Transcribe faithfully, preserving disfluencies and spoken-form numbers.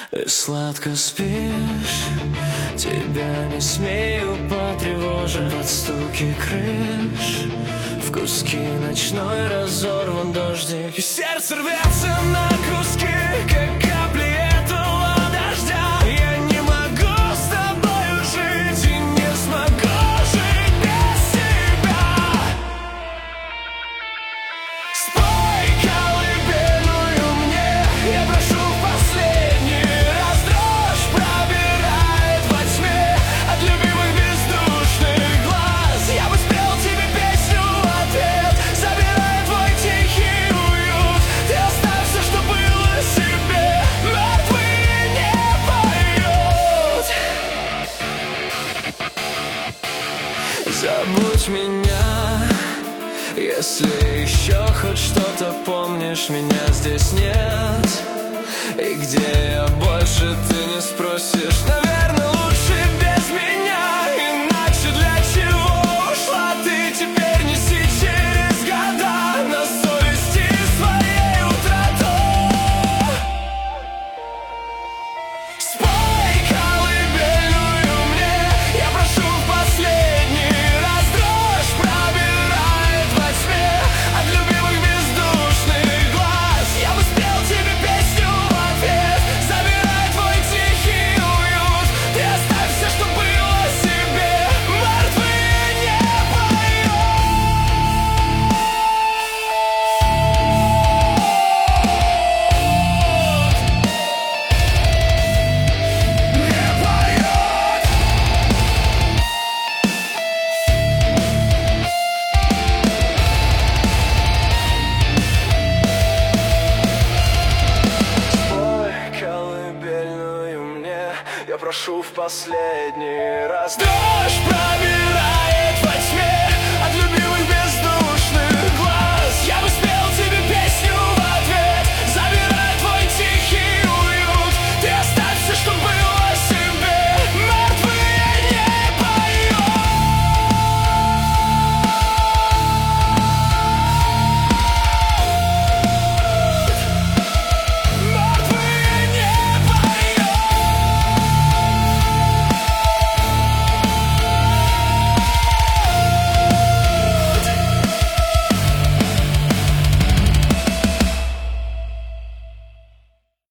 И сладко спишь, тебя не смею потревожить. Под стуки крыш, в куски ночной разорван дождик. И сердце рвется на куски, как капли этого дождя. Я не могу с тобою жить и не смогу жить без тебя. Спой колыбельную мне, я прошу в последний раз. Дрожь пробирает во тьме от любимых бездушных глаз. Я бы спел тебе песню в ответ, забирая твой тихий уют. Ты оставь все, что было себе, мертвые не поют. Забудь меня, если еще хоть что-то помнишь, меня здесь нет. И где я больше, ты не спросишь. Наверное, лучше без меня, иначе для чего ушла ты? Теперь неси через года на совести своей утрату. Спой колыбельную мне, я прошу в последний раз. Дрожь пробирает во тьме от любимых бездушных глаз. Я бы спел тебе песню в ответ, забирая твой тихий уют. Ты оставь все, что было себе, мертвые не поют. Не поют. Спой колыбельную мне, я прошу в последний раз. Дрожь пробирает во тьме